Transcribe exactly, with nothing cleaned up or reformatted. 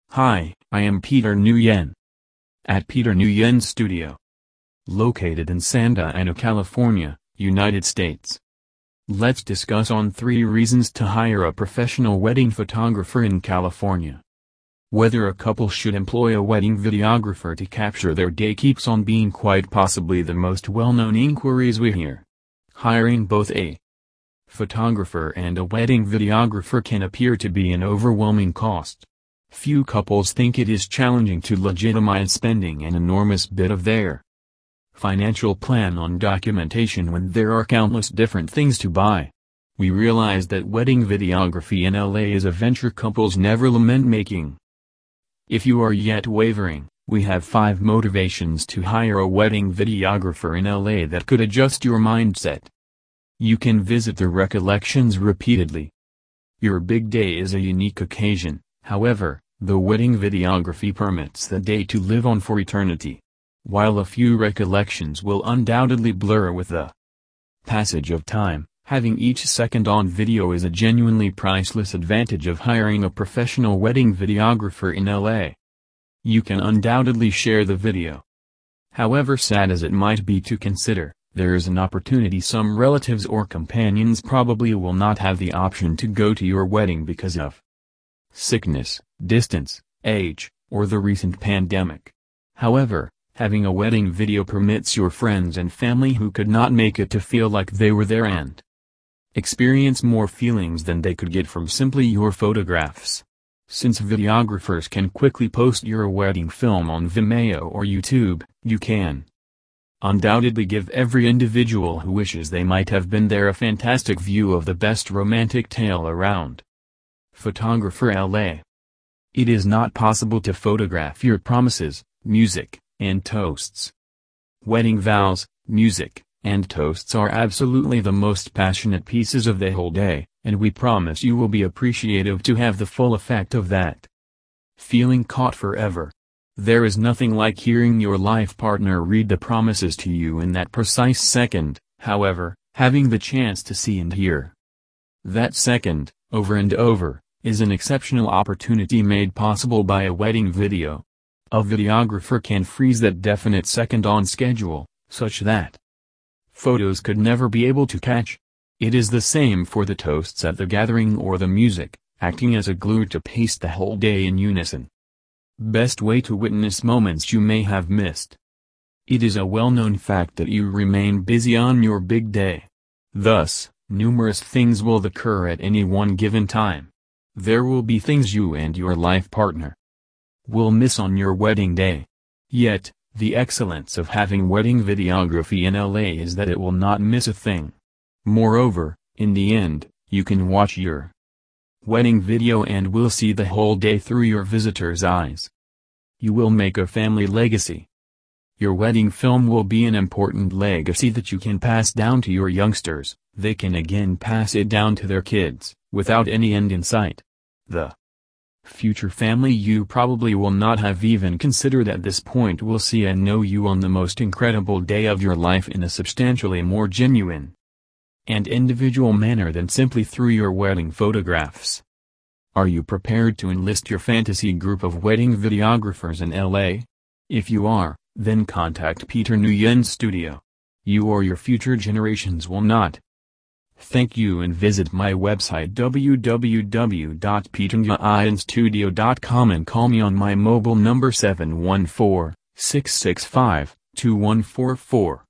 Hi, I am Peter Nguyen. At Peter Nguyen Studio. Located in Santa Ana, California, United States. Let's discuss on three reasons to hire a professional wedding photographer in California. Whether a couple should employ a wedding videographer to capture their day keeps on being quite possibly the most well-known inquiries we hear. Hiring both a photographer and a wedding videographer can appear to be an overwhelming cost. Few couples think it is challenging to legitimize spending an enormous bit of their financial plan on documentation when there are countless different things to buy. We realize that wedding videography in L A is a venture couples never lament making. If you are yet wavering, we have five motivations to hire a wedding videographer in L A that could adjust your mindset. You can visit the recollections repeatedly. Your big day is a unique occasion. However, the wedding videography permits the day to live on for eternity. While a few recollections will undoubtedly blur with the passage of time, having each second on video is a genuinely priceless advantage of hiring a professional wedding videographer in L A. You can undoubtedly share the video. However sad as it might be to consider, there is an opportunity some relatives or companions probably will not have the option to go to your wedding because of sickness, distance, age, or the recent pandemic. However, having a wedding video permits your friends and family who could not make it to feel like they were there and experience more feelings than they could get from simply your photographs. Since videographers can quickly post your wedding film on Vimeo or YouTube, you can undoubtedly give every individual who wishes they might have been there a fantastic view of the best romantic tale around. Photographer L A. It is not possible to photograph your promises, music, and toasts. Wedding vows, music, and toasts are absolutely the most passionate pieces of the whole day, and we promise you will be appreciative to have the full effect of that feeling caught forever. There is nothing like hearing your life partner read the promises to you in that precise second. However, having the chance to see and hear that second, over and over, is an exceptional opportunity made possible by a wedding video. A videographer can freeze that definite second on schedule, such that photos could never be able to catch. It is the same for the toasts at the gathering or the music, acting as a glue to paste the whole day in unison. Best way to witness moments you may have missed. It is a well-known fact that you remain busy on your big day. Thus, numerous things will occur at any one given time. There will be things you and your life partner will miss on your wedding day. Yet, the excellence of having wedding videography in L A is that it will not miss a thing. Moreover, in the end, you can watch your wedding video and will see the whole day through your visitor's eyes. You will make a family legacy. Your wedding film will be an important legacy that you can pass down to your youngsters. They can again pass it down to their kids, without any end in sight. The future family you probably will not have even considered at this point will see and know you on the most incredible day of your life in a substantially more genuine and individual manner than simply through your wedding photographs. Are you prepared to enlist your fantasy group of wedding videographers in L A? If you are, then contact Peter Nguyen Studio. You or your future generations will not thank you, and visit my website w w w dot peter nguyen studio dot com and call me on my mobile number seven one four, six six five, two one four four.